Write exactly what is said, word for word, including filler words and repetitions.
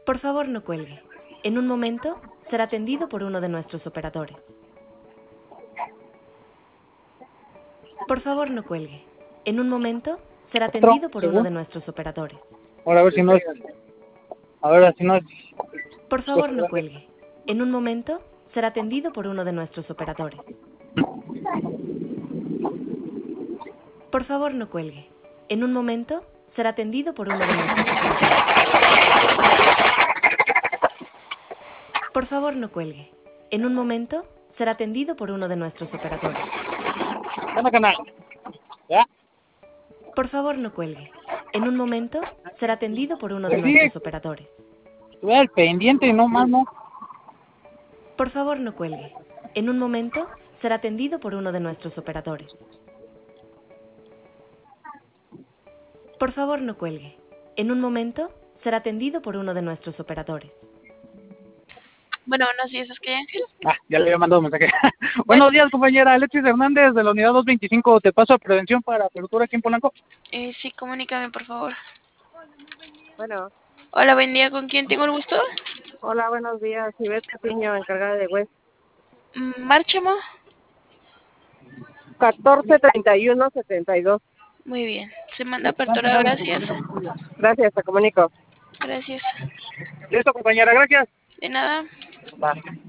Por favor, no cuelgue. En un momento será atendido por uno de nuestros operadores. Por favor, no cuelgue. En un momento será atendido por uno de nuestros operadores. Ahora a ver si no es. A ver si no es. Por favor, no cuelgue. En un momento será atendido por uno de nuestros operadores. Por favor, no cuelgue. En un momento será atendido por uno de nuestros operadores. Por favor, no cuelgue. En un momento será atendido por uno de nuestros operadores. Anda, canal. ¿Ya? Por favor, no cuelgue. En un momento será atendido por uno de Pues sí, nuestros operadores. estuve al pendiente, no más, no. Por favor, no cuelgue. En un momento será atendido por uno de nuestros operadores. Por favor, no cuelgue. En un momento será atendido por uno de nuestros operadores. Bueno, buenos días, ¿es que Ángel? Ah, ya le había mandado un mensaje. Buenos días, compañera. Alexis Hernández de la unidad doscientos veinticinco. Te paso a prevención para apertura aquí en Polanco. Eh, sí, comunícame, por favor. Bueno, Hola, buen día, ¿con quién tengo el gusto? hola, buenos días. Ivette Piño, encargada de West. Mm, Márchamo. catorce treinta y uno setenta y dos. Muy bien, se manda apertura, gracias. Gracias, te comunico. Gracias. Listo, compañera, gracias. De nada. Bye.